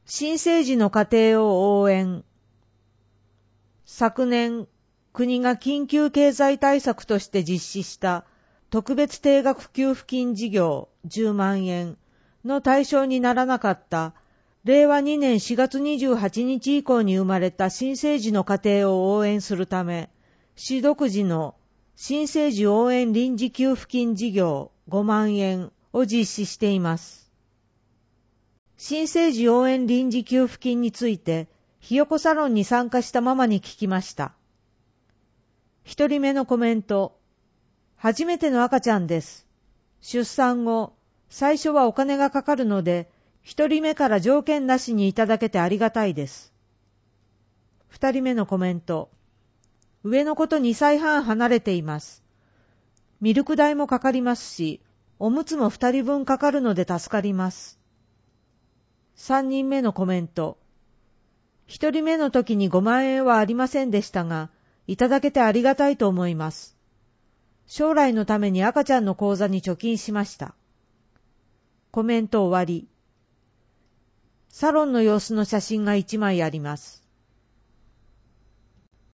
新生児の家庭を応援。昨年、国が緊急経済対策として実施した特別定額給付金事業10万円の対象にならなかった令和2年4月28日以降に生まれた新生児の家庭を応援するため、市独自の新生児応援臨時給付金事業5万円を実施しています。新生児応援臨時給付金について、ひよこサロンに参加したママに聞きました。一人目のコメント。初めての赤ちゃんです。出産後、最初はお金がかかるので、一人目から条件なしにいただけてありがたいです。二人目のコメント。上の子と2歳半離れています。ミルク代もかかりますし、おむつも2人分かかるので助かります。3人目のコメント。1人目の時に5万円はありませんでしたが、いただけてありがたいと思います。将来のために赤ちゃんの口座に貯金しました。コメント終わり。サロンの様子の写真が1枚あります。